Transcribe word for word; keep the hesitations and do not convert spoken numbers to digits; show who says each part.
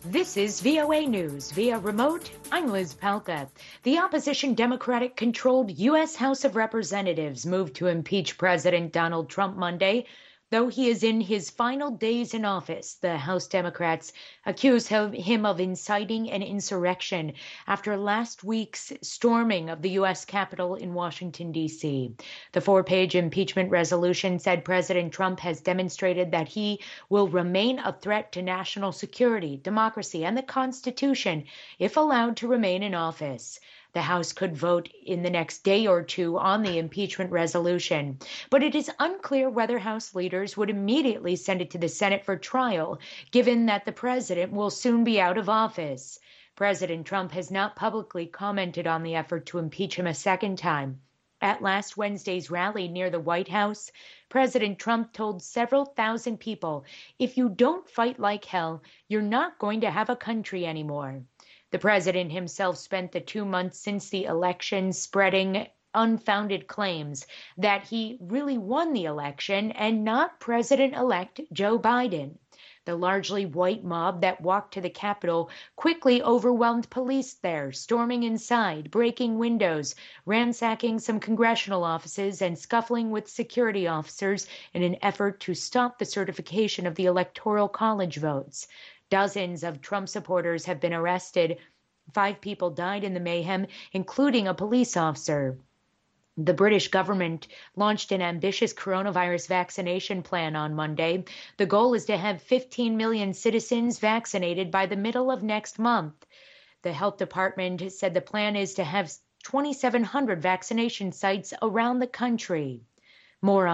Speaker 1: This is V O A News via remote. I'm Liz Palka. The opposition Democratic-controlled U S House of Representatives moved to impeach President Donald Trump Monday. Though he is in his final days in office, the House Democrats accuse him of inciting an insurrection after last week's storming of the U S Capitol in Washington, D C. The four-page impeachment resolution said President Trump has demonstrated that he will remain a threat to national security, democracy, and the Constitution if allowed to remain in office. The House could vote in the next day or two on the impeachment resolution, but it is unclear whether House leaders would immediately send it to the Senate for trial, given that the president will soon be out of office. President Trump has not publicly commented on the effort to impeach him a second time. At last Wednesday's rally near the White House, President Trump told several thousand people, "If you don't fight like hell, you're not going to have a country anymore." The president himself spent the two months since the election spreading unfounded claims that he really won the election and not President-elect Joe Biden. The largely white mob that walked to the Capitol quickly overwhelmed police there, storming inside, breaking windows, ransacking some congressional offices, and scuffling with security officers in an effort to stop the certification of the Electoral College votes. Dozens of Trump supporters have been arrested. Five people died in the mayhem, including a police officer. The British government launched an ambitious coronavirus vaccination plan on Monday. The goal is to have fifteen million citizens vaccinated by the middle of next month. The health department said the plan is to have twenty-seven hundred vaccination sites around the country. More